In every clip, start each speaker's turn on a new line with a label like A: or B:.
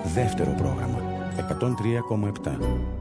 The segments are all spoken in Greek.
A: δεύτερο πρόγραμμα, 103,7.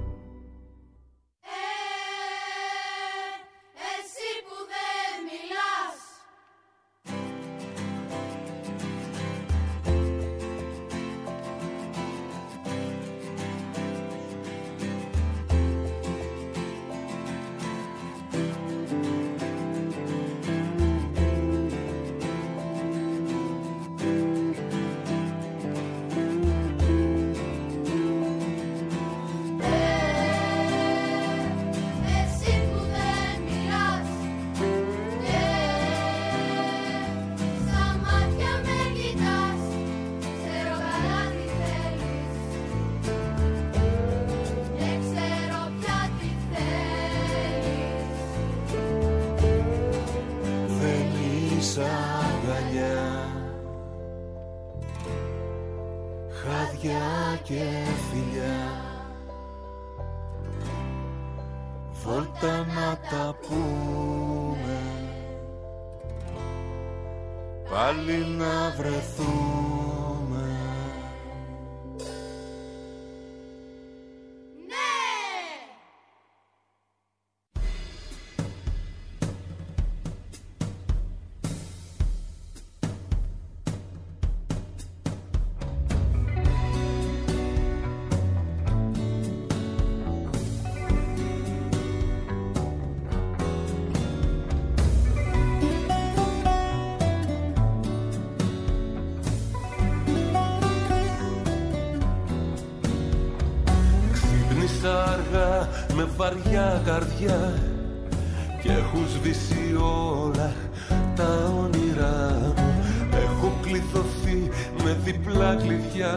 B: Με βαριά καρδιά και έχουν σβήσει όλα τα όνειρά μου. Έχω κλειδωθεί με διπλά κλειδιά,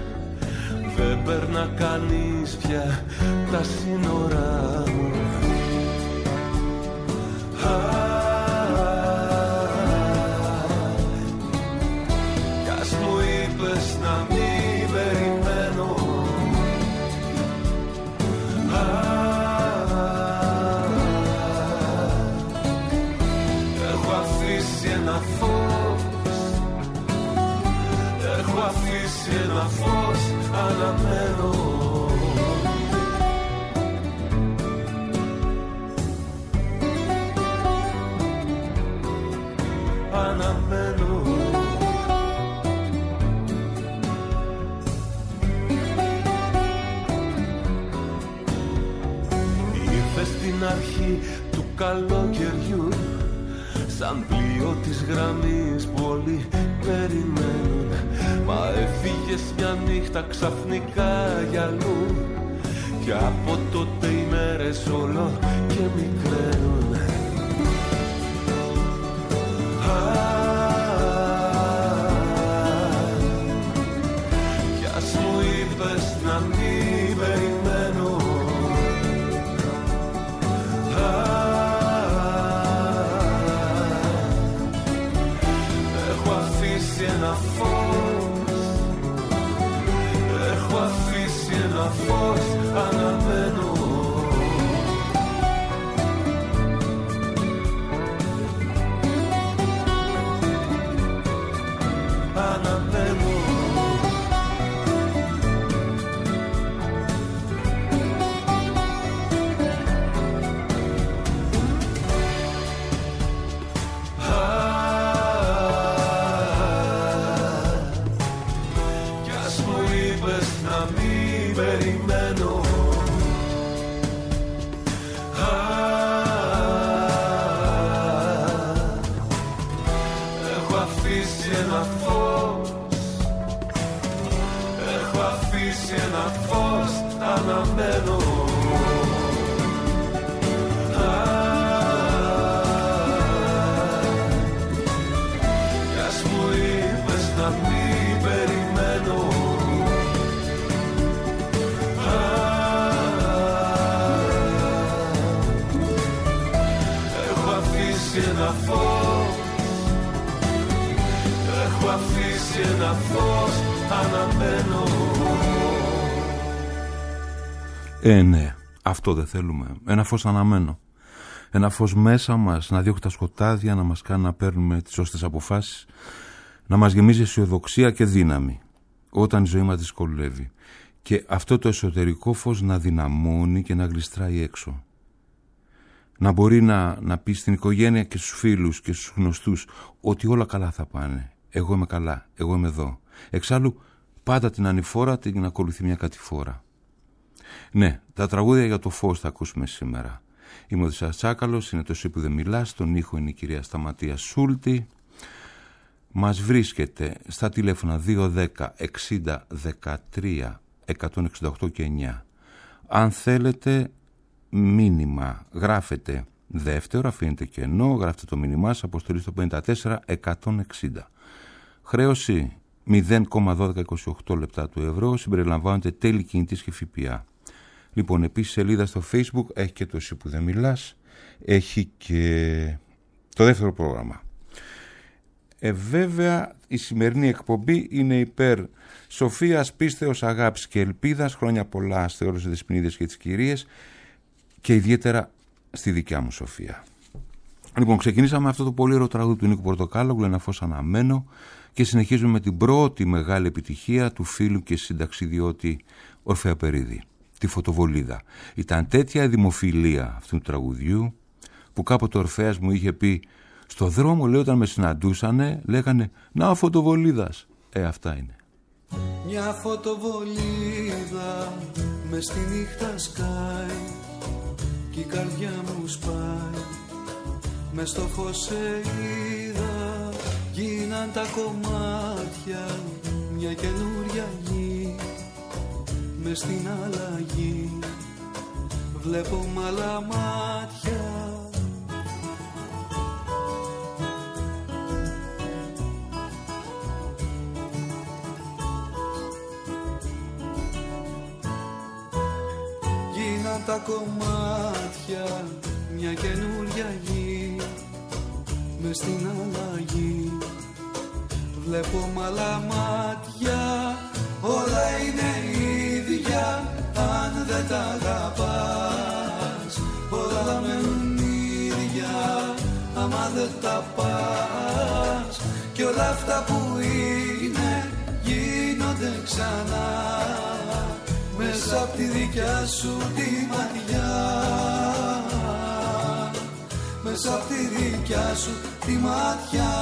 B: δεν περνά κανείς πια τα σύνορά μου. Κι ας μου είπες να μην περιμένω, έχω αφήσει ένα φως, αναμένω. Αναμένω. Ήρθε στην αρχή του καλοκαιριού, σαν πλοίο της γραμμής που όλοι περιμένουν. Μα έφυγες μια νύχτα ξαφνικά για αλλού, και από τότε οι μέρες όλο και μικραίνουν. Κι ας μου είπες να μην περιμένω, έχω αφήσει ένα φως, αναμένω. Αναμένω. Κι ας μου είπες να μην περιμένω, έχω αφήσει ένα φως, αναμένω. Κι ας μου είπες να μην περιμένω, έχω αφήσει ένα φως, αναμένω.
C: Ναι, αυτό δεν θέλουμε. Ένα φως αναμένω. Ένα φως μέσα μας να διώχνει τα σκοτάδια, να μας κάνει να παίρνουμε τις σωστές αποφάσεις, να μας γεμίζει αισιοδοξία και δύναμη. όταν η ζωή μας δυσκολεύει. Και αυτό το εσωτερικό φως να δυναμώνει και να γλιστράει έξω. Να μπορεί να πει στην οικογένεια και στους φίλους και στους γνωστούς ότι όλα καλά θα πάνε. Εγώ είμαι καλά, εγώ είμαι εδώ. Εξάλλου πάντα την ανηφόρα την ακολουθεί μια κατηφόρα. Ναι, τα τραγούδια για το φως θα ακούσουμε σήμερα. Είμαι ο Οδυσσέας Τσάκαλος, είναι το «Εσύ που δεν μιλάς», στον ήχο είναι η κυρία Σταματία Σούλτη. Μας βρίσκεται στα τηλέφωνα 210 60 13 168 και 9. Αν θέλετε μήνυμα, γράφετε δεύτερο, αφήνετε κενό, γράφετε το μήνυμά σας, αποστολή στο 54 160. Χρέωση 0,1228 λεπτά του ευρώ, συμπεριλαμβάνεται τέλη κινητής και ΦΠΑ. Λοιπόν, επίσης σελίδα στο Facebook, έχει και το «Εσύ που δεν μιλάς», έχει και το δεύτερο πρόγραμμα. Βέβαια η σημερινή εκπομπή είναι υπέρ σοφίας, πίστεως, αγάπης και ελπίδας. Χρόνια πολλά σε όλους τους δεσποινίδες και τις κυρίες και ιδιαίτερα στη δικιά μου Σοφία. Λοιπόν, ξεκινήσαμε αυτό το πολύ ωραίο τραγούδι του Νίκου Πορτοκάλογλου, «Ένα φως αναμένο», και συνεχίζουμε με την πρώτη μεγάλη επιτυχία του φίλου και συνταξιδιώτη Ορφέα Περίδη, τη Φωτοβολίδα. Ήταν τέτοια η δημοφιλία αυτού του τραγουδιού που κάποτε ο Ορφέας μου είχε πει στο δρόμο, λέει, όταν με συναντούσανε, λέγανε «Να ο Φωτοβολίδας». Αυτά είναι.
D: Μια φωτοβολίδα μες στη νύχτα σκάει κι η καρδιά μου σπάει. Μες στο φως σε είδα, γίναν τα κομμάτια μια καινούρια γη. Μες στην αλλαγή βλέπω μ' άλλα μάτια. Γίναν τα κομμάτια μια καινούρια γη. Μες στην αλλαγή βλέπω μ' άλλα μάτια. Όλα είναι ίδια αν δεν τα αγαπάς. Όλα μένουν ίδια άμα δεν τα πας. Κι όλα αυτά που είναι γίνονται ξανά μέσα απ' τη δικιά σου τη ματιά. Μέσα απ' τη δικιά σου τη ματιά.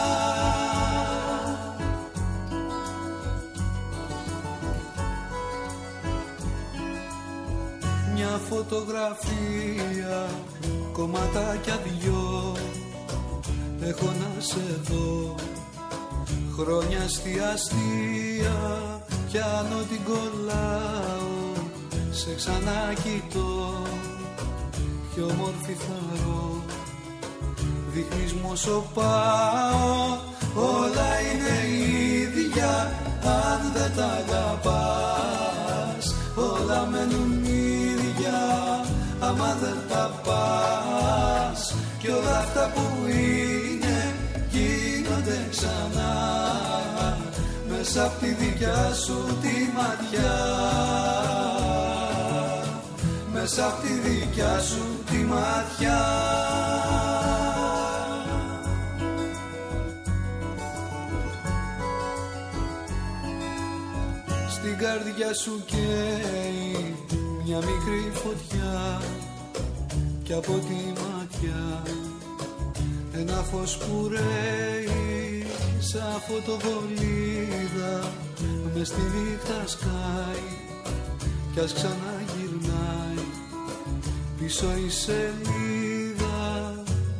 D: Μια φωτογραφία, κομματάκια δυο, έχω να σε δω. Χρόνια στη αστεία, πιάνω την κολλάω, σε ξανακοιτώ. Πιο όμορφη θαρώ, δείχνεις μου όσο πάω. Όλα είναι ίδια αν δεν τα αγαπάς. Όλα μένουν ίδια άμα δεν τα πας. Κι όλα αυτά που είναι γίνονται ξανά μέσα απ' τη δικιά σου τη ματιά. Μέσα απ' τη δικιά σου τη ματιά. Στην καρδιά σου καίει μια μικρή φωτιά κι από τη ματιά ένα φως που ρέει σαν φωτοβολίδα μες στη νύχτα σκάει κι ας ξαναγυρνάει πίσω η σελίδα.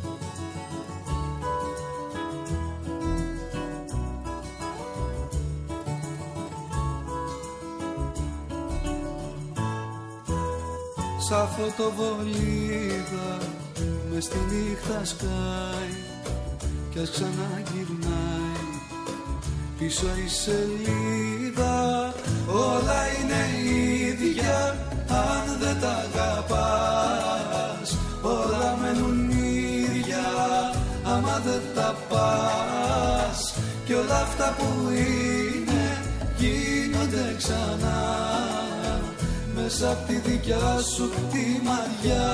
D: Σαν φωτοβολίδα μες στη νύχτα σκάει κι ας ξαναγυρνάει πίσω η σελίδα. Όλα είναι ίδια αν δεν τα αγαπάς. Όλα μένουν ίδια άμα δεν τα πας. Κι όλα αυτά που είναι γίνονται ξανά μέσα απ' τη δικιά σου τη ματιά.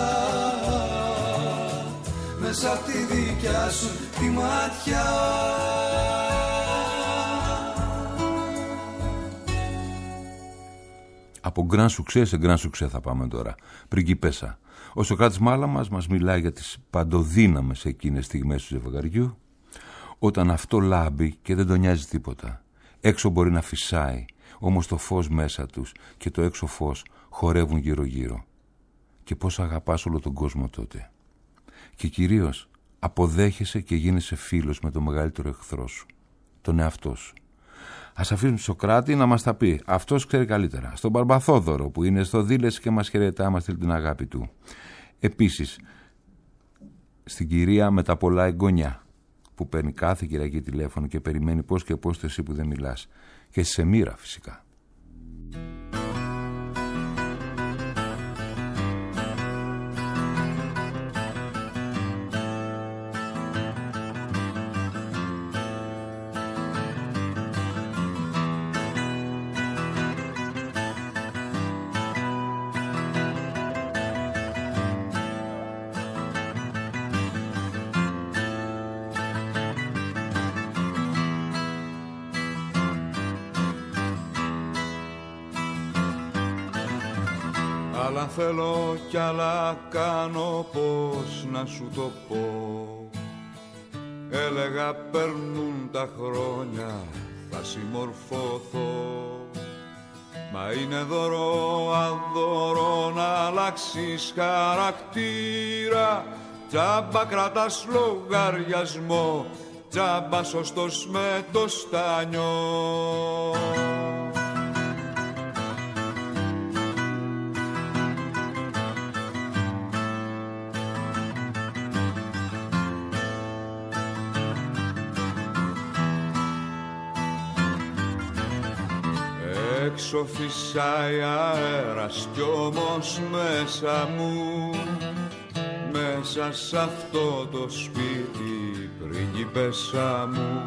D: Μέσα απ' τη δικιά σου τη ματιά.
C: Από γκραν σουξέ σε γκραν σουξέ θα πάμε τώρα. Πριγκιπέσα. Ο Σοκράτης Μάλαμας μας μιλάει για τις παντοδύναμες εκείνες στιγμές του ζευγαριού, όταν αυτό λάμπει και δεν τον νοιάζει τίποτα. Έξω μπορεί να φυσάει, όμως το φως μέσα τους και το έξω φως χορεύουν γύρω-γύρω. Και πώς αγαπάς όλο τον κόσμο τότε. Και κυρίως αποδέχεσαι και γίνεσαι φίλος με το μεγαλύτερο εχθρό σου, τον εαυτό σου. Ας αφήσουμε τον Σοκράτη να μας τα πει. Αυτός ξέρει καλύτερα. Στον Μπαρμπαθόδωρο που είναι στο Δήλες και μας χαιρετά, μας στείλει την αγάπη του. Επίσης, στην κυρία με τα πολλά εγγονιά που παίρνει κάθε Κυριακή τηλέφωνο και περιμένει πώς και πώς εσύ που δεν μιλάς. Και σε μοίρα φυσικά.
D: Άλλα θέλω κι άλλα κάνω, πώς να σου το πω. Έλεγα περνούν τα χρόνια, θα συμμορφωθώ. Μα είναι δώρο αδώρο να αλλάξεις χαρακτήρα. Τζάμπα κρατάς λογαριασμό, τζάμπα σωστός με το στάνιο. Έξω φυσάει αέρας κι όμως μέσα μου, μέσα σ' αυτό το σπίτι πριγκιπέσα μου,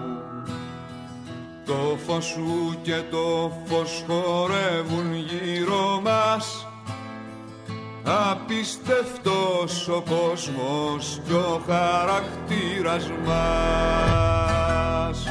D: το φως σου και το φως χορεύουν γύρω μας. Απίστευτος ο κόσμος κι ο χαρακτήρας μας.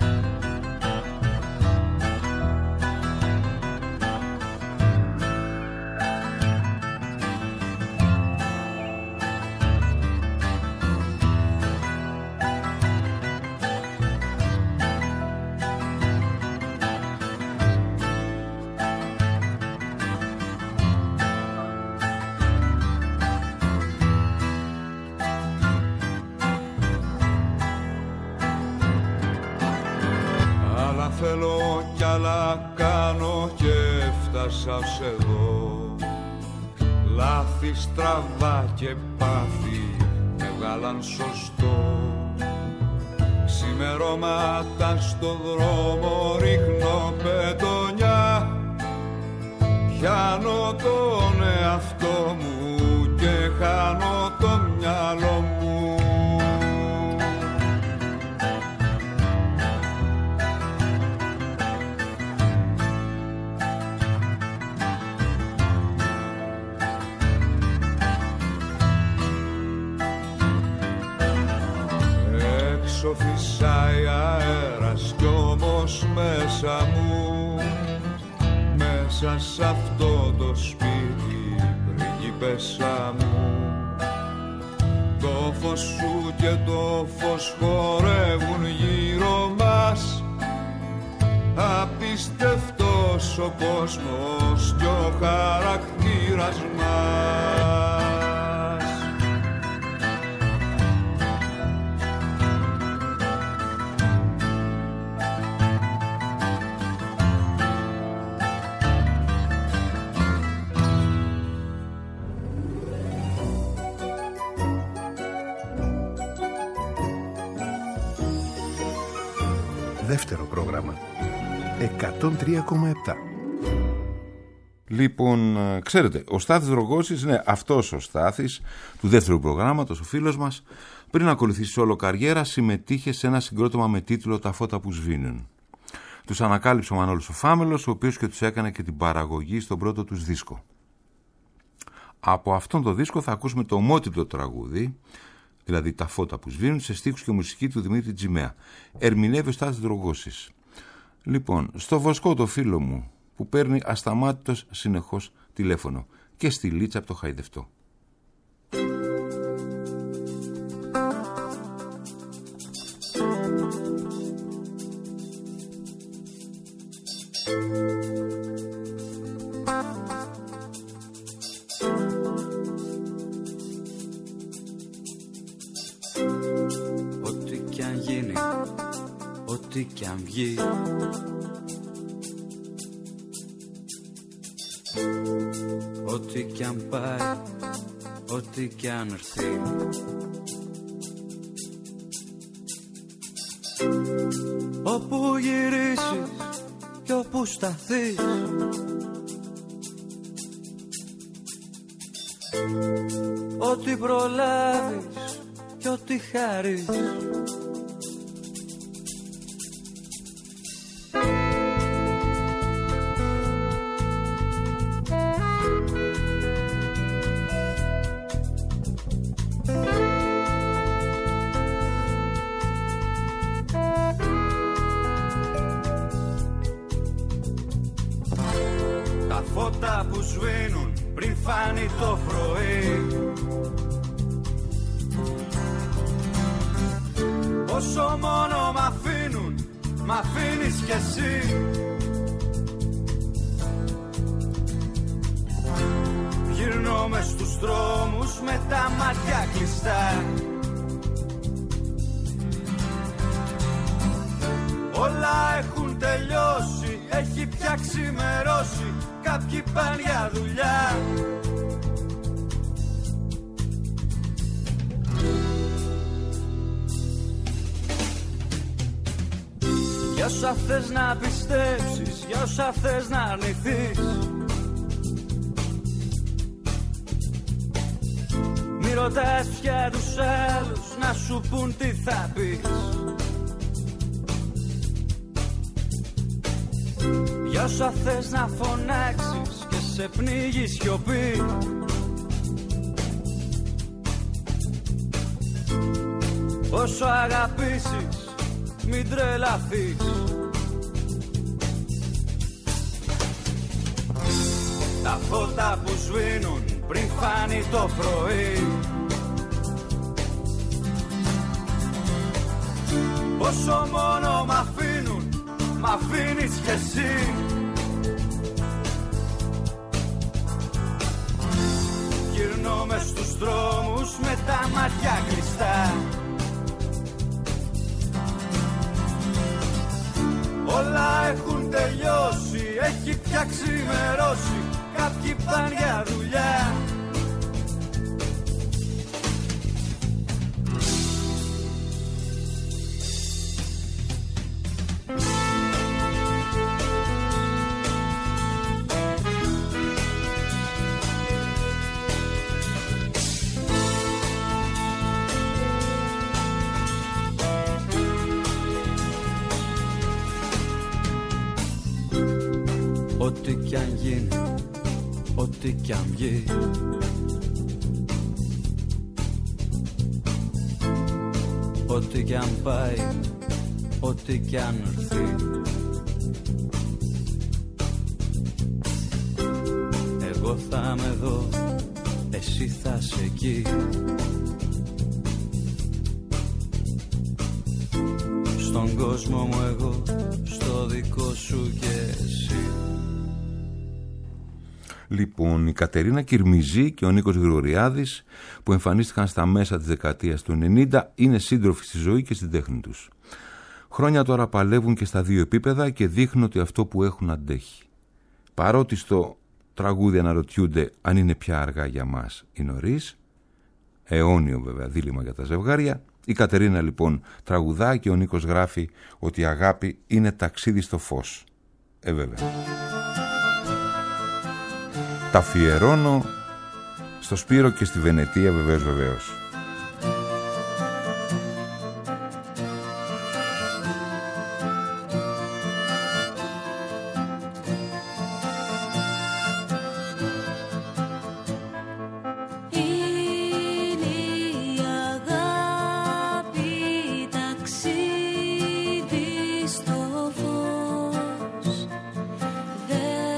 D: Θέλω κι άλλα κάνω και έφτασα ως εδώ. Λάθη, στραβά και πάθη με βγάλαν σωστό. Ξημερώματα στο δρόμο ρίχνω πετονιά. Πιάνω τον εαυτό μου και χάνω το μυαλό μου. Φυσάει αέρας κι όμως μέσα μου, μέσα σ' αυτό το σπίτι πριγκιπέσα μου, το φως σου και το φως χορεύουν γύρω μας. Απίστευτος ο κόσμος κι ο χαρακτήρας μας.
E: Δεύτερο πρόγραμμα 103,7.
C: Λοιπόν, ξέρετε, ο Στάθης Δρογώσης είναι αυτός ο Στάθης του δεύτερου προγράμματος, ο φίλος μας. Πριν ακολουθήσει όλο καριέρα, συμμετείχε σε ένα συγκρότημα με τίτλο «Τα φώτα που σβήνουν». Τους ανακάλυψε ο Μανώλης ο Φάμελος, ο οποίος και τους έκανε και την παραγωγή στον πρώτο τους δίσκο. Από αυτόν τον δίσκο θα ακούσουμε το ομότιτλο τραγούδι, δηλαδή «Τα φώτα που σβήνουν», σε στίχους και μουσική του Δημήτρη Τζιμέα. Ερμηνεύει ο Στάθης Δρογώσης. Λοιπόν, στο Βοσκό το φίλο μου που παίρνει ασταμάτητος συνεχώς τηλέφωνο και στη Λίτσα από το Χαϊδευτό.
E: Ό,τι κι αν γίνει, ό,τι κι αν βγει, ό,τι κι αν πάει, ό,τι κι αν έρθει, όπου γυρίσεις κι όπου σταθείς, ό,τι προλάβεις κι ό,τι χαρείς, τα φώτα που σβήνουν πριν φάνει το πρωί, όσο μόνο μ' αφήνουν, μ' αφήνεις κι εσύ. Γυρνώ μες στους δρόμους με τα μάτια κλειστά, όλα έχουν τελειώσει, έχει πια ξημερώσει, κάποιοι πάνε για δουλειά. Για όσα θες να πιστέψεις, για όσα θες να αρνηθείς, μη ρωτάς πια τους άλλους να σου πουν τι θα πεις. Για όσα θες να φωνάξεις και σε πνίγει σιωπή, όσο αγαπήσεις μην τρελαθείς. Τα φώτα που σβήνουν πριν φάνει το πρωί, όσο μόνο μ' αφήνουν, μ' αφήνεις κι εσύ. Γυρνώ μες στους δρόμους με τα μάτια κλειστά, όλα έχουν τελειώσει, έχει πια ξημερώσει, κάποιοι πάνε για δουλειά. Ό,τι κι αν γίνει, ό,τι κι αν βγει, ό,τι κι αν πάει, ό,τι κι αν έρθει, εγώ θα είμαι εδώ, εσύ θα είσαι εκεί. Στον κόσμο μου εγώ, στο δικό σου και εσύ.
C: Λοιπόν, η Κατερίνα Κυρμιζή και ο Νίκος Γρηγοριάδης, που εμφανίστηκαν στα μέσα της δεκαετίας του 90, είναι σύντροφοι στη ζωή και στην τέχνη τους. Χρόνια τώρα παλεύουν και στα δύο επίπεδα και δείχνουν ότι αυτό που έχουν αντέχει. Παρότι στο τραγούδι αναρωτιούνται αν είναι πια αργά για μας ή νωρίς, αιώνιο βέβαια δίλημμα για τα ζευγάρια, η Κατερίνα λοιπόν τραγουδά και ο Νίκος γράφει ότι η αγάπη είναι ταξίδι στο φως. Βέβαια. Τα αφιερώνω στο Σπύρο και στη Βενετία βεβαίως.
F: There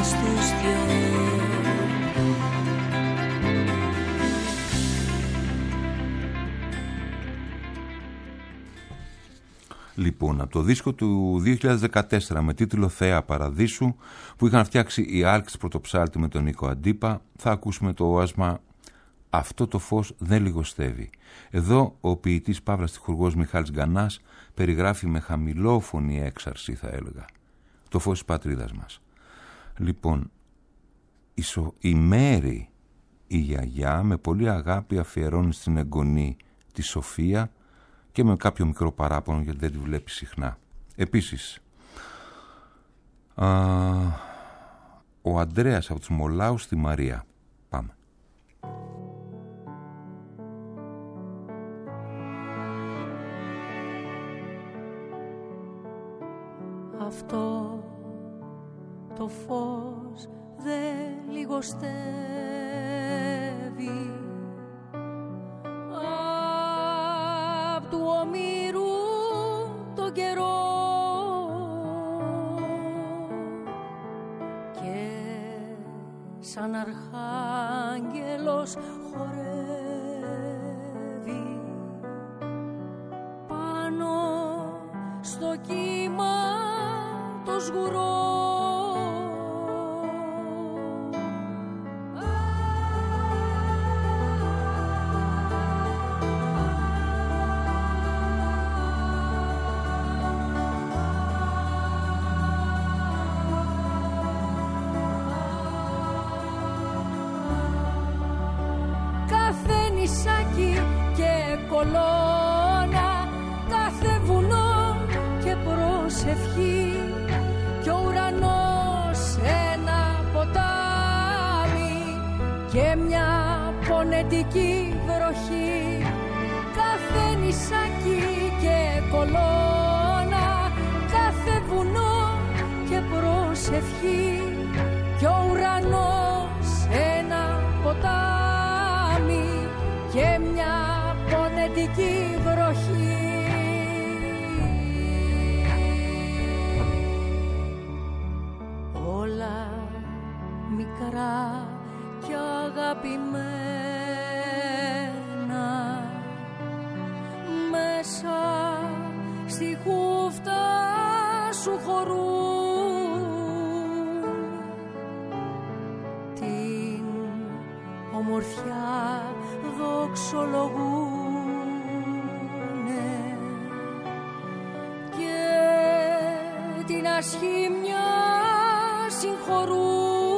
F: στους δυο.
C: Λοιπόν, από το δίσκο του 2014 με τίτλο «Θέα Παραδείσου» που είχαν φτιάξει οι Άλξ Πρωτοψάλτη με τον Νίκο Αντίπα, θα ακούσουμε το όασμα «Αυτό το φως δεν λιγοστεύει». Εδώ ο ποιητής παύλα στιχουργός Μιχάλης Γκανάς περιγράφει με χαμηλόφωνη έξαρση, θα έλεγα, το φως της πατρίδας μας. Λοιπόν, η Μέρη, η γιαγιά, με πολύ αγάπη αφιερώνει στην εγγονή τη Σοφία και με κάποιο μικρό παράπονο γιατί δεν τη βλέπει συχνά. Επίσης, ο Ανδρέας από τους Μολάους στη Μαρία. Πάμε.
F: Αυτό το φως δεν λιγοστεύει απ' του ομήρου το καιρό και σαν αρχάγγελος χορεύει πάνω στο κύμα το σγουρό. Κάθε νησάκι και κολόνα, κάθε βουνό και προσευχή κι ο ουρανός ένα ποτάμι και μια πονετική βροχή. Κάθε νησάκι και κολόνα, κάθε βουνό και προσευχή κι ο ουρανός ένα ποτάμι και μια πονετική βροχή. Όλα μικρά και αγαπημένα μέσα στη χούφτα σου χωρούν την ομορφιά δοξολογούνε και την ασχήμια συγχωρούν.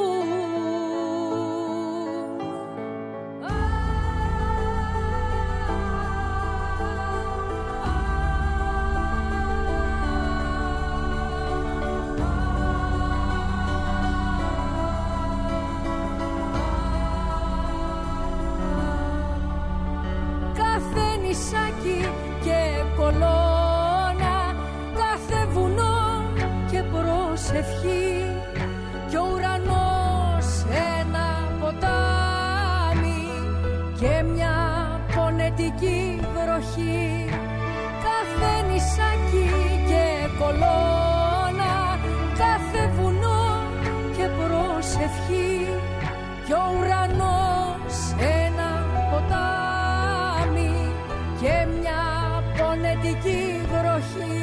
F: Κάθε νησάκι και κολόνα, κάθε βουνό και προσευχή κι ο ουρανός ένα ποτάμι και μια πονετική βροχή. Κάθε νησάκι και κολόνα, κάθε βουνό και προσευχή κι ο ουρανός ένα ποτάμι και μια πονετική βροχή.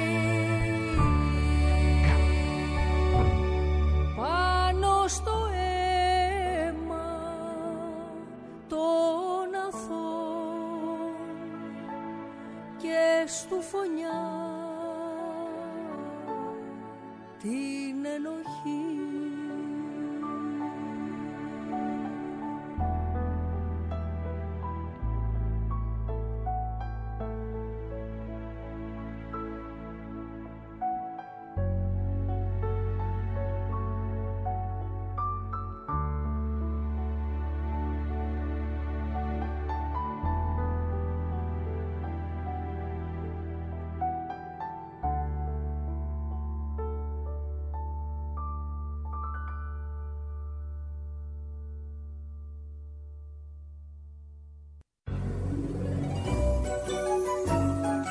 F: Πάνω στο αίμα των αθώων και στου φωνιά την ενοχή.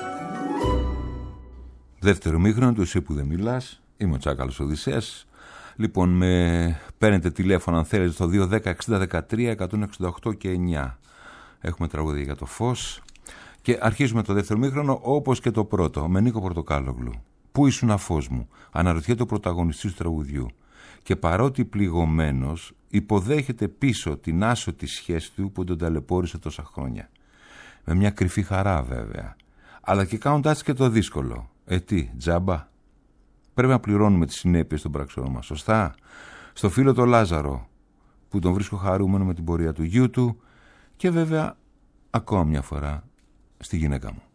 C: Δεύτερο μήχρονο του «Εσύ που δεν μιλάς». Είμαι ο Τσάκαλος Οδυσσέας. Λοιπόν, με παίρνετε τηλέφωνο αν θέλετε στο 210-60-13-168 και 9. Έχουμε τραγούδια για το φως. Και αρχίζουμε το δεύτερο μήχρονο όπως και το πρώτο, με Νίκο Πορτοκάλογλου. Πού ήσουν φως μου, αναρωτιέται ο πρωταγωνιστής του τραγουδιού. Και παρότι πληγωμένος, υποδέχεται πίσω την άσωτη σχέση του που τον ταλαιπώρησε τόσα χρόνια. Με μια κρυφή χαρά βέβαια. Αλλά και κάνοντας και το δύσκολο. Τι, τζάμπα. Πρέπει να πληρώνουμε τις συνέπειες των πράξεων μας, σωστά. Στο φίλο το Λάζαρο, που τον βρίσκω χαρούμενο με την πορεία του γιού του, και βέβαια ακόμα μια φορά στη γυναίκα μου.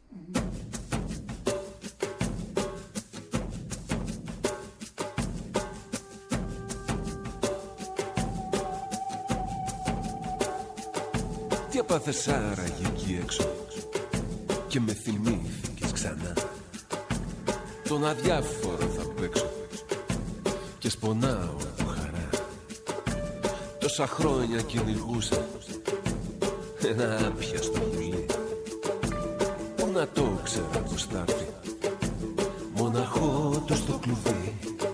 B: Τι έπαθες άραγε εκεί έξω και με θυμήθηκες ξανά? Τον αδιάφορο θα παίξω και σπονάω από χαρά. Τόσα χρόνια κυνηγούσα ένα άπιαστο πουλί. Πού να το ξέρα πως θα έρθει, μοναχό του στο κλουβί.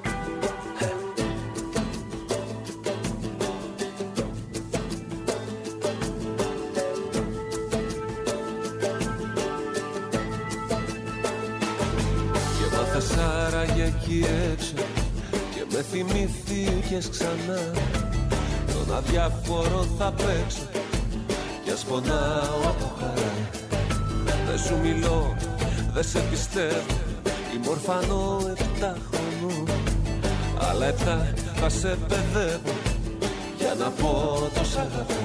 B: Άραγε εκεί έξω και με θυμήθηκες ξανά. Τον αδιάφορο θα παίξω κι ας πονάω από χαρά. Δεν σου μιλώ, δεν σε πιστεύω, είμαι ορφανό 7 χρονών. Άλλα 7 θα σε παιδεύω για να πω το σ' αγαπώ.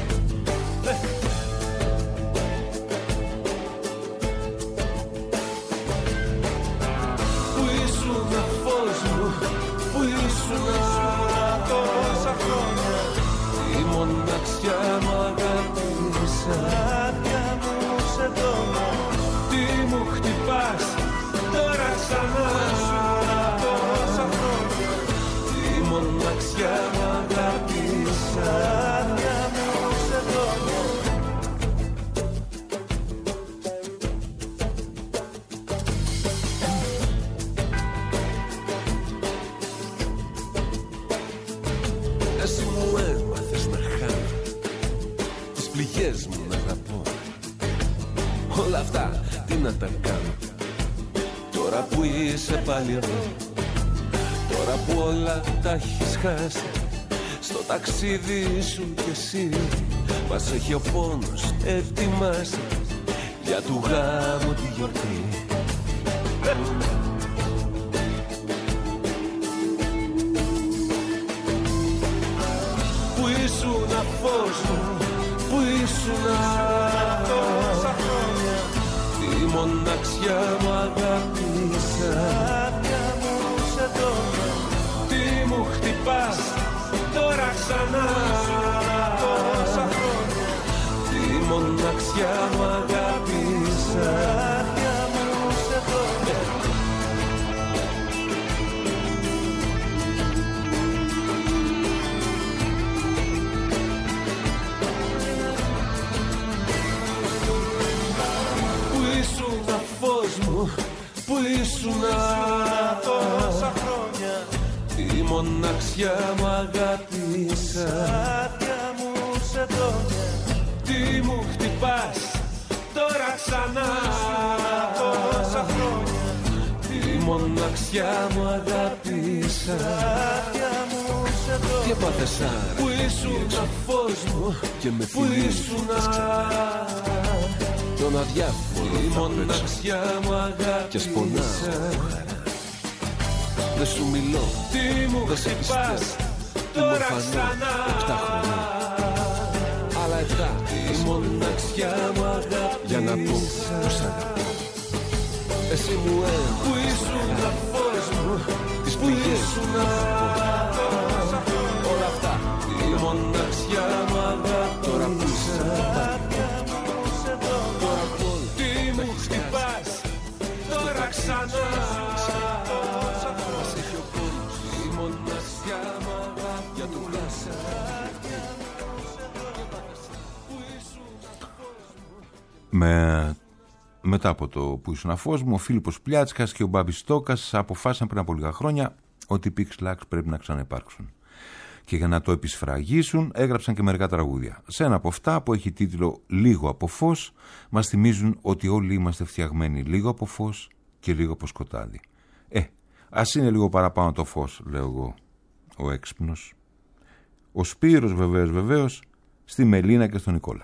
B: Πού ήσουνα τόσα χρόνια, η μοναξιά μου αγάπησα. Άδεια μου σε δώνα, τι μου χτυπάς τώρα ξανά. Τόσα χρόνια, η μοναξιά μου αγάπησα. Άδεια μου σε δώνα. Μου να αγαπώ. Όλα αυτά τι να τα κάνω τώρα που είσαι πάλι εδώ, τώρα που όλα τα έχεις χάσει. Στο ταξίδι σου κι εσύ μας έχει ο πόνος ετοιμάσει για του γάμου τη γιορτή. Πού ήσουνα φως μου, πού ήσουνα τόσα χρόνια, τη μοναξιά μου αγάπησα. Άδεια μου σε δώνα, τι μου χτυπάς τώρα ξανά. Τόσα χρόνια, τη μοναξιά μου αγάπησα. Άδεια μου σε δώνα. Πού ήσουνα τόσα χρόνια, τη μοναξιά μου αγάπησα. Άδεια μου σε δώνα, τι μου χτυπάς τώρα ξανά. Τόσα χρόνια, τη μοναξιά μου αγάπησα. Άδεια μου σε δώνα. Τι έπαθες άρα, πού ήσουνα φως μου και με θυμήθηκες ξανά. Τον αδιάφορο η μοναξιά μου αγάπησα και σπονάω από χαρά. Δεν σου μιλώ, τι μου χτυπάς τώρα ξανά. 7 χρόνια, άλλα 7 η μοναξιά μου αγάπησα για να πω πως αγαπώ. Εσύ μου έμαθες που ήσουν φως μου, τις πληγές σου να αγαπώ. Όλα αυτά η μοναξιά μου αγάπη τώρα που είσαι. Τώρα ξανά μας έχει ο πόνος, η μοναξιά μου αγάπη για του γλάσα.
C: Μετά από το που ήσουν φως μου, ο Φίλιππος Πλιάτσικας και ο Μπάμπης Στόκας αποφάσισαν πριν από λίγα χρόνια ότι οι Pixlax πρέπει να ξαναυπάρξουν. Και για να το επισφραγίσουν έγραψαν και μερικά τραγούδια. Σε ένα από αυτά που έχει τίτλο «Λίγο από φως» μας θυμίζουν ότι όλοι είμαστε φτιαγμένοι λίγο από φως και λίγο από σκοτάδι. Ας είναι λίγο παραπάνω το φως, λέω εγώ, ο έξυπνος. Ο Σπύρος βεβαίως, στη Μελίνα και στον Νικόλα.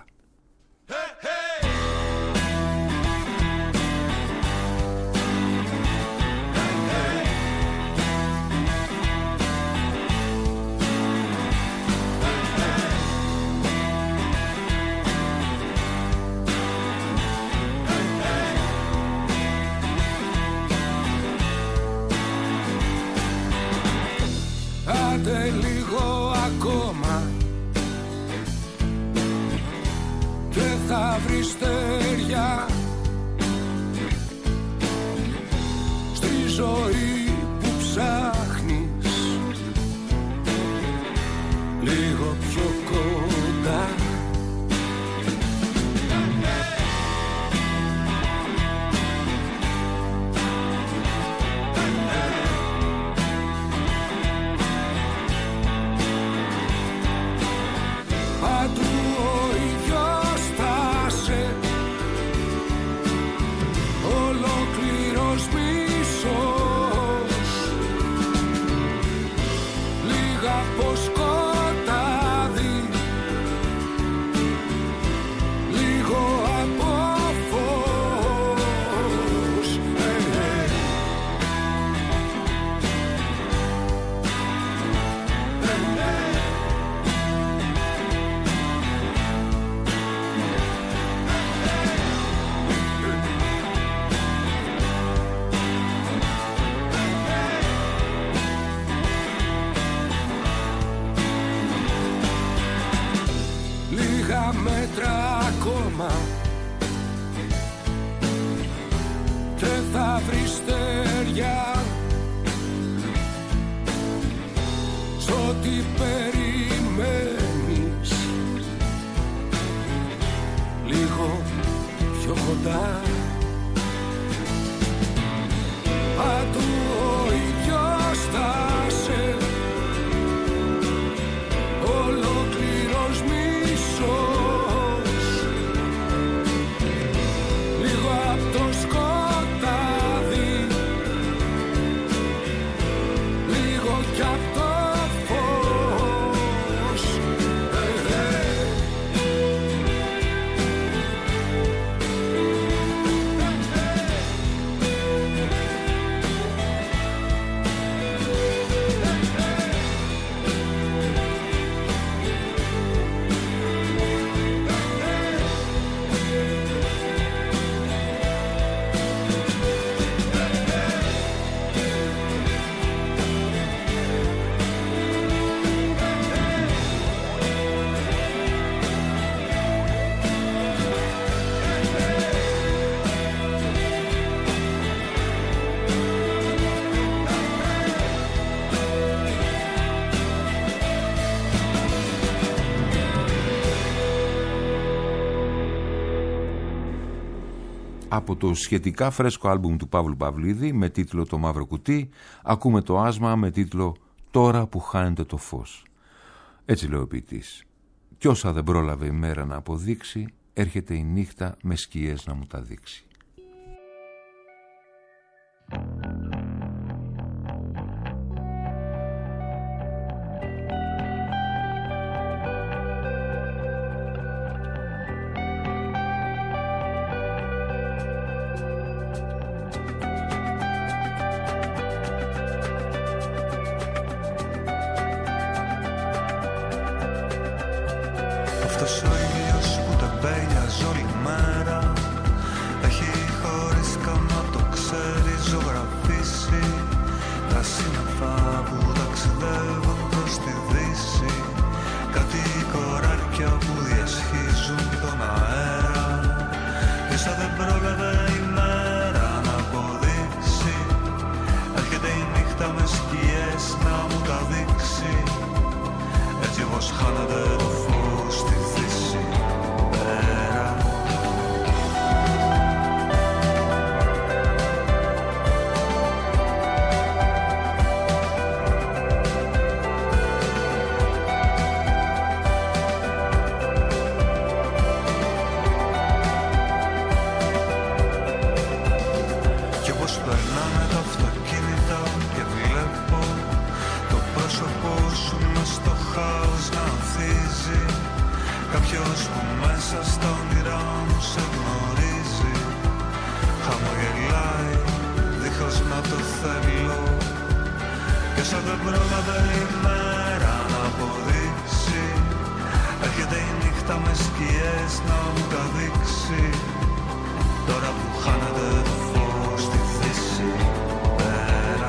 G: Άντε λίγο ακόμα και θα βρεις στεριά στη ζωή που ψάχνεις, λίγο πιο κοντά. Μέτρα ακόμα και θα βρεις στεριά σ' ό,τι περιμένεις, λίγο πιο κοντά. Παντού ο ίδιος στάσε, ολόκληρος μισός.
C: Από το σχετικά φρέσκο άλμπουμ του Παύλου Παυλίδη με τίτλο «Το Μαύρο Κουτί» ακούμε το άσμα με τίτλο «Τώρα που χάνεται το φως». Έτσι λέει ο ποιητής. Κι όσα δεν πρόλαβε η μέρα να αποδείξει, έρχεται η νύχτα με σκιές να μου τα δείξει.
H: Αυτός ο ήλιος που τεμπέλιαζε όλη μέρα έχει χωρίς καν να το ξέρει ζωγραφίσει τα σύννεφα που ταξιδεύουν προς τη δύση, κάτι κοράρια που διασχίζουν τον αέρα. Ίσα δεν πρόλαβε η μέρα να αποδείξει, έρχεται η νύχτα με σκιές να μου τα δείξει, έτσι όπως χάνεται το φως στη δύση πέρα. όσο δεν πρόλαβε η μέρα να αποδείξει, έρχεται η νύχτα με σκιές να μου τα δείξει. Τώρα που χάνεται το φως στη δύση πέρα.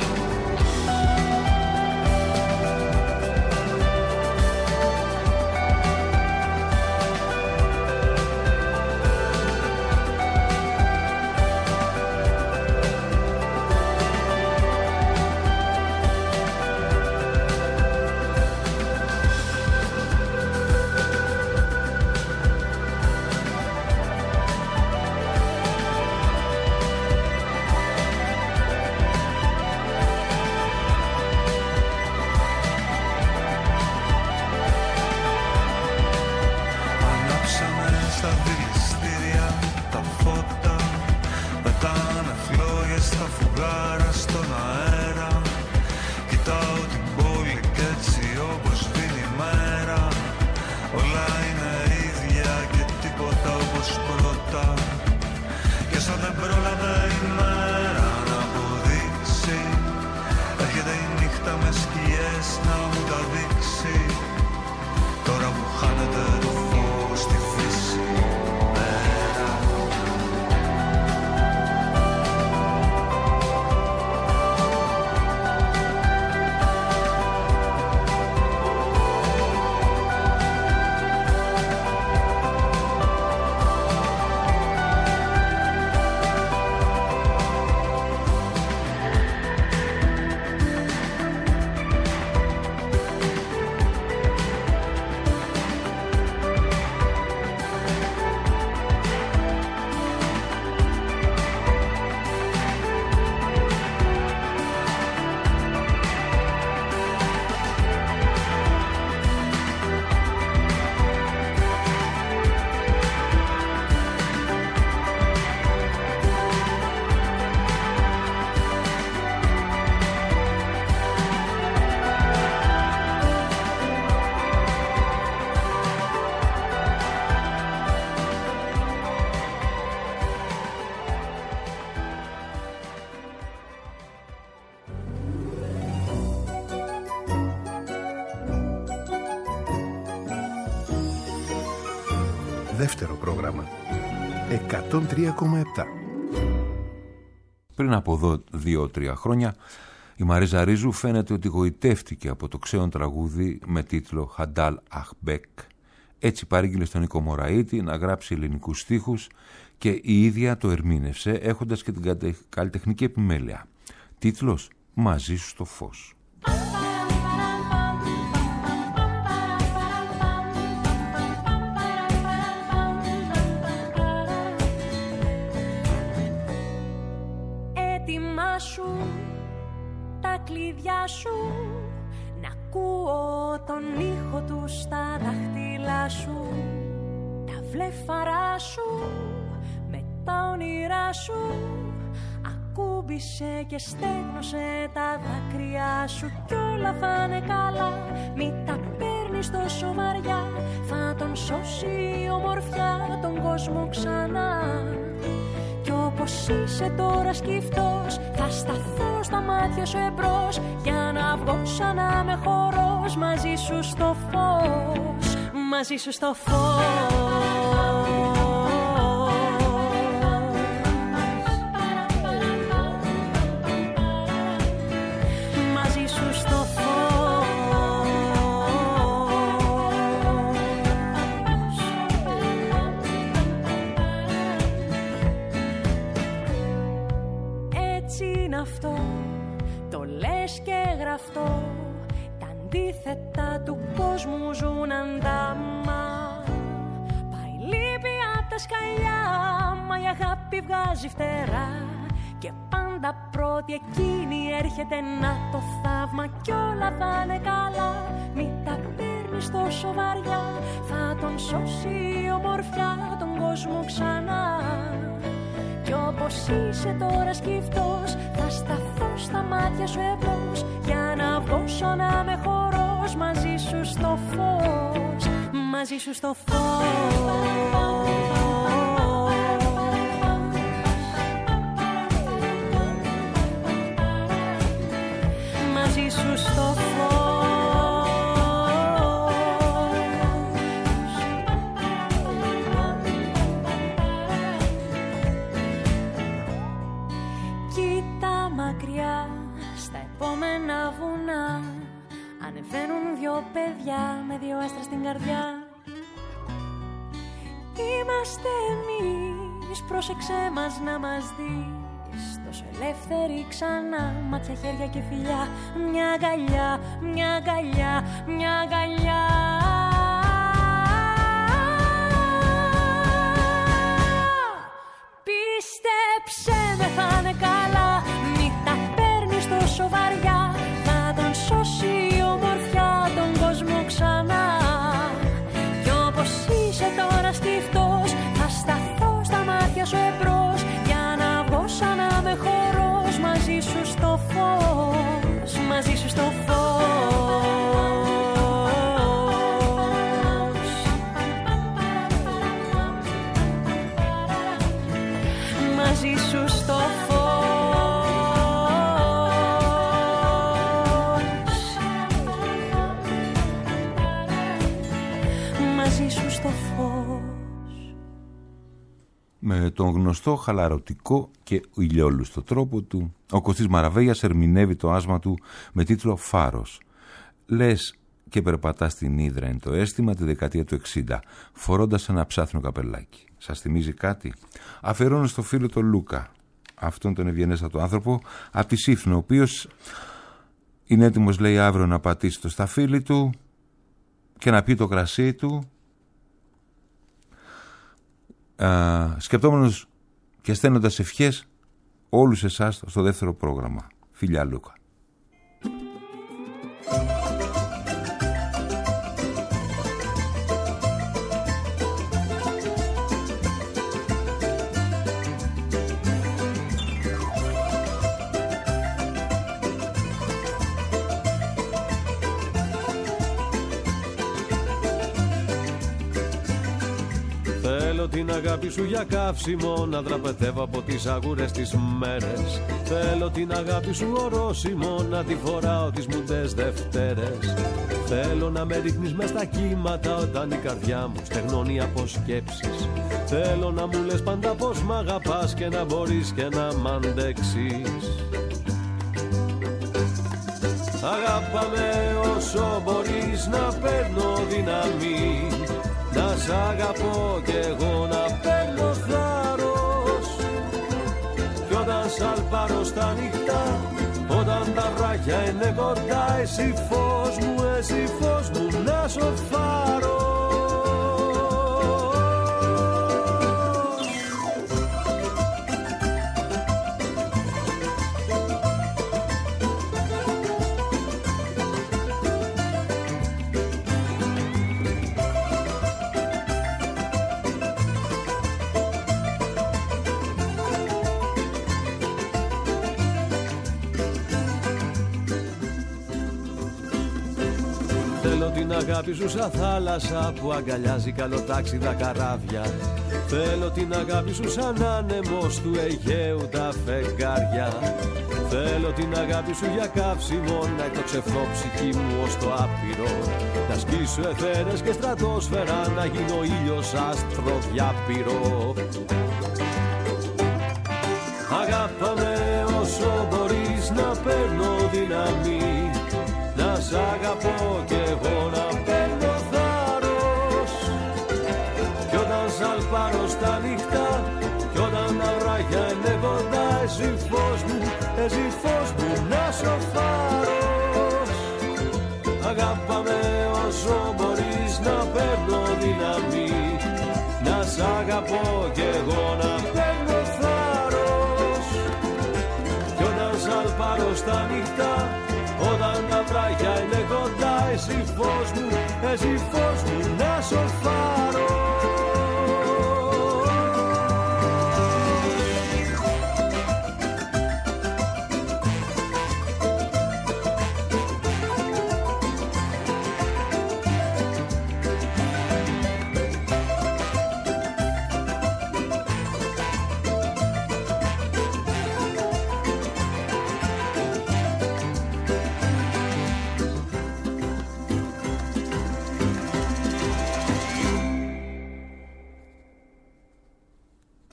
I: Δεύτερο πρόγραμμα 103,7.
C: Πριν από 2-3 χρόνια η Μαρίζα Ρίζου φαίνεται ότι γοητεύτηκε από το ξέον τραγούδι με τίτλο «Χαντάλ Αχμπέκ». Έτσι παρήγγειλε στον Νίκο Μωραήτη να γράψει ελληνικούς στίχους και η ίδια το ερμήνευσε έχοντας και την καλλιτεχνική επιμέλεια. Τίτλος «Μαζί σου στο φως».
F: Τα κλειδιά σου, να ακούω τον ήχο του στα δάχτυλά σου, τα βλέφαρά σου με τα όνειρά σου, ακούμπησε και στέγνωσε τα δάκρυά σου κι όλα θα είναι καλά, μη τα παίρνεις τόσο βαριά, θα τον σώσει η ομορφιά τον κόσμο ξανά. Κι όπως είσαι τώρα σκυφτός, θα σταθώ στα μάτια σου εμπρός, για να βγω σαν να με χορός μαζί σου στο φως, μαζί σου στο φως. Μαζί σου στο φως. Αυτό το λες και γραφτό, τα αντίθετα του κόσμου ζουν αντάμα. Πάει λύπη απ' τα σκαλιά, μα η αγάπη βγάζει φτερά, και πάντα πρώτη εκείνη έρχεται να το θαύμα, κι όλα θα είναι καλά, μη τα παίρνεις τόσο βαριά, θα τον σώσει η ομορφιά τον κόσμο ξανά. Κι όπως είσαι τώρα σκυφτός, θα σταθώ στα μάτια σου εμπρός, για να βγω σαν να με χορός μαζί σου στο φως, μαζί σου στο φως. Μαζί σου στο φως. Κοίτα μακριά στα επόμενα βουνά, ανεβαίνουν δυο παιδιά με δυο άστρα στην καρδιά. Είμαστε εμείς, πρόσεξέ μας να μας δεις, τόσο ελεύθεροι ξανά, μάτια, χέρια και φιλιά, μια αγκαλιά, μια αγκαλιά, μια αγκαλιά. Πίστεψε με, θα είναι καλά, μη τα παίρνεις τόσο βαριά, θα τον σώσει η ομορφιά τον κόσμο ξανά. Κι όπως είσαι τώρα σκυφτός, θα σταθώ στα μάτια σου εμπρός, για να βγω σαν να με χορός, μαζί σου στο φως, μαζί σου στο φως. Μαζί σου στο φως, μαζί σου στο φως.
C: Με τον γνωστό χαλαρωτικό και ηλιόλουστο τρόπο του, ο Κωστής Μαραβέγιας ερμηνεύει το άσμα του με τίτλο «Φάρος». Λες και περπατά στην Ύδρα είναι το αίσθημα τη δεκαετία του 60, φορώντας ένα ψάθινο καπελάκι. Σας θυμίζει κάτι? Αφιερώνω στο φίλο τον Λούκα, αυτόν τον ευγενέστατο άνθρωπο από τη Σύφνο, ο οποίος είναι έτοιμος, λέει, αύριο να πατήσει το σταφύλι του και να πει το κρασί του, σκεπτόμενος και στέλνοντας ευχές όλους εσάς στο δεύτερο πρόγραμμα. Φιλιά, Λούκα.
B: Θέλω την αγάπη σου για καύσιμο, να δραπετεύω από τις αγούρες τις μέρες. Θέλω την αγάπη σου ορόσημο, να τη φοράω τις μουντές Δευτέρες. Θέλω να με ρίχνεις μες στα κύματα όταν η καρδιά μου στεγνώνει από σκέψεις. Θέλω να μου λες πάντα πως μ' αγαπάς και να μπορείς και να μ' αντέξεις. Αγάπαμε όσο μπορείς, να παίρνω δύναμη, να σ' αγαπώ κι εγώ να παίρνω θάρρος. Κι όταν σαλπάρω στα νυχτά, όταν τα βράχια είναι κοντά, εσύ φως μου, εσύ φως μου, να σ' φάρω. Θέλω την αγάπη σου σαν θάλασσα που αγκαλιάζει καλοτάξιδα καράβια. Θέλω την αγάπη σου σαν άνεμος του Αιγαίου τα φεγγάρια. Θέλω την αγάπη σου για καύσιμο, να εκτοξευθώ ψυχή μου ως το άπειρο. Να σκίσω αιθέρες και στρατόσφαιρα, να γίνω ήλιος άστρο διάπειρο. Αγάπαμε όσο μπορείς, να παίρνω δύναμη, να σ' αγαπώ κι εγώ να παίρνω θάρρος. Κι όταν σαλπάρω στα νυχτά, κι όταν τα βράχια είναι κοντά, εσύ φως μου, εσύ φως μου, να σ' φάρος. Αγάπαμε όσο μπορείς, να παίρνω δύναμη, να σ' αγαπώ κι εγώ να παίρνω θάρρος. Κι όταν σαλπάρω στα νυχτά, όταν τα βράχια είναι κοντά, εσύ φως μου, εσύ φως μου, να σ' φάρω.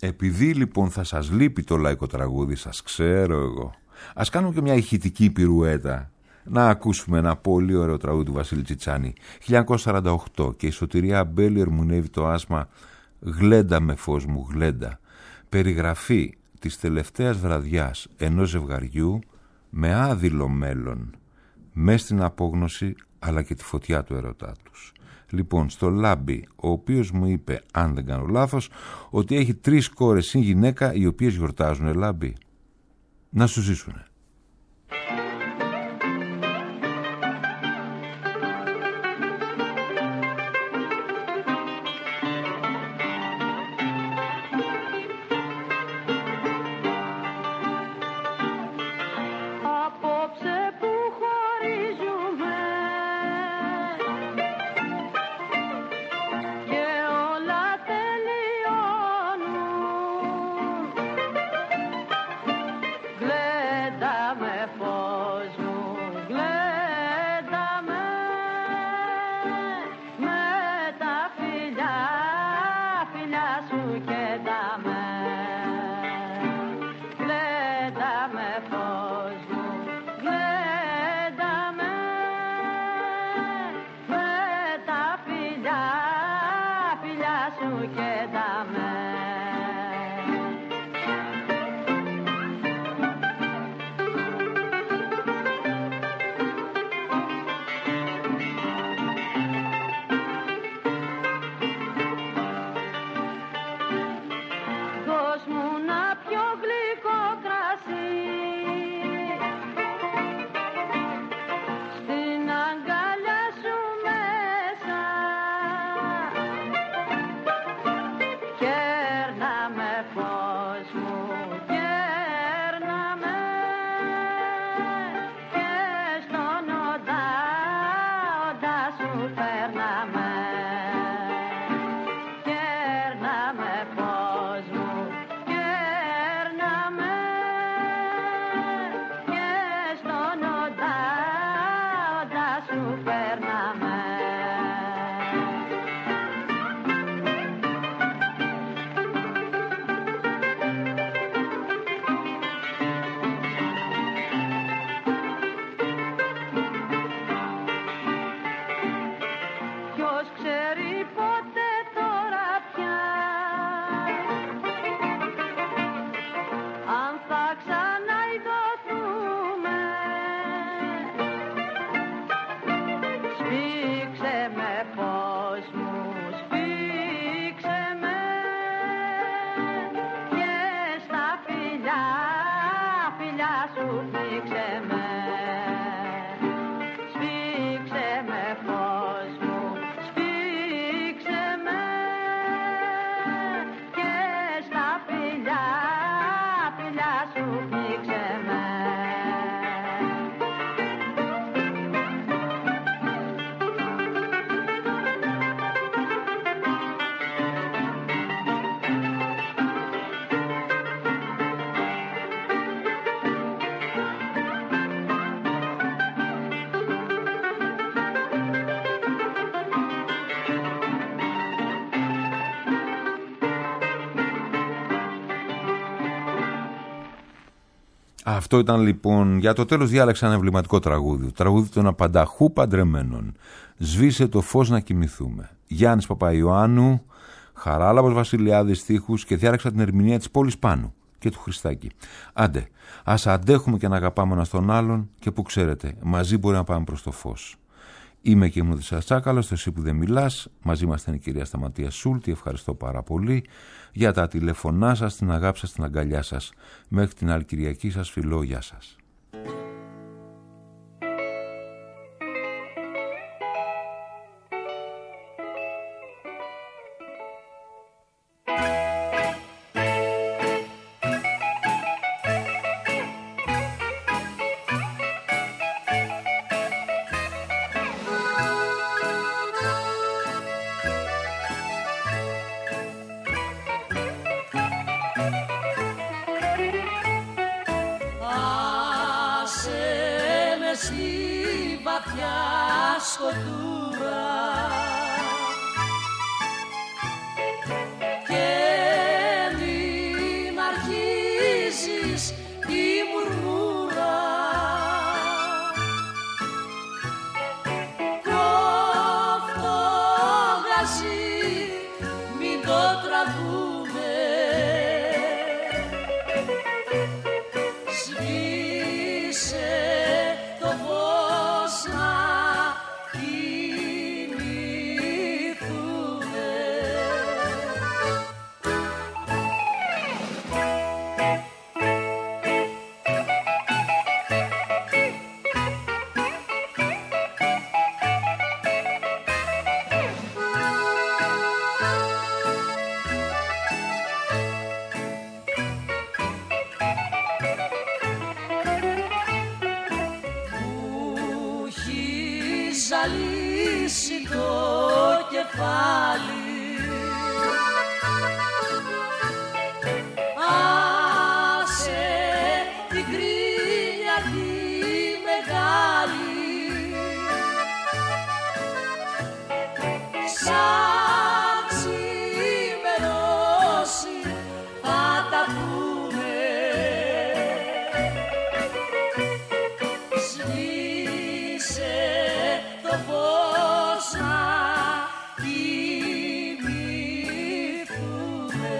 C: Επειδή λοιπόν θα σας λείπει το λαϊκό τραγούδι, σας ξέρω εγώ, ας κάνουμε και μια ηχητική πυρουέτα. Να ακούσουμε ένα πολύ ωραίο τραγούδι του Βασίλη Τσιτσάνη, 1948, και η Σωτηρία Αμπέλη ερμηνεύει το άσμα «Γλέντα με φως μου, γλέντα». Περιγραφή της τελευταίας βραδιάς ενός ζευγαριού με άδειλο μέλλον, μες στην απόγνωση αλλά και τη φωτιά του ερωτά τους. Λοιπόν, στο Λάμπη, ο οποίος μου είπε, αν δεν κάνω λάθος, ότι έχει 3 κόρες συν γυναίκα οι οποίες γιορτάζουν, Λάμπη. Να σου ζήσουνε. Αυτό ήταν λοιπόν, για το τέλος διάλεξα ένα εμβληματικό τραγούδι. Τραγούδι των απανταχού παντρεμένων. Σβήσε το φως να κοιμηθούμε. Γιάννης Παπαϊωάννου, Χαράλαμπος Βασιλιάδης στίχους, και διάλεξα την ερμηνεία της Πόλης Πάνου και του Χριστάκη. Άντε, ας αντέχουμε και να αγαπάμε ένας τον άλλον, και που ξέρετε, μαζί μπορεί να πάμε προς το φως. Είμαι και ήμουν της Τσάκαλος, το εσύ που δεν μιλάς. Μαζί μας ήταν η κυρία Σταματία Σούλτη. Ευχαριστώ πάρα πολύ για τα τηλεφωνά σας, την αγάπη σας, την αγκαλιά σας. Μέχρι την άλλη Κυριακή σας φιλώ, γεια σας.
J: Και μη τη μουρμούρα. Κόφτο γαζί, μην το τραβούμε. Σβήσε το φως να κοιμηθούμε. Ζαλίσει το κεφάλι, άσε την κρίνια τη μεγάλη, σαν ξημερώσει θα τα πούμε. Σβήσε το φως να κοιμηθούμε.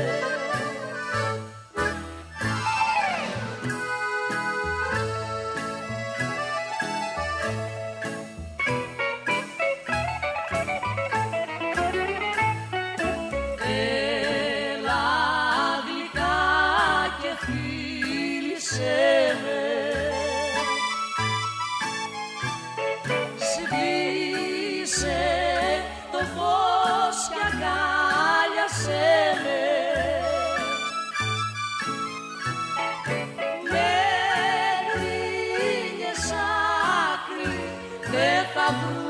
J: Έλα γλυκά και φίλησέ με, σβήσε το φως και αγκάλιασέ με. Με κρίνιες άκρη δεν θα βρούμε.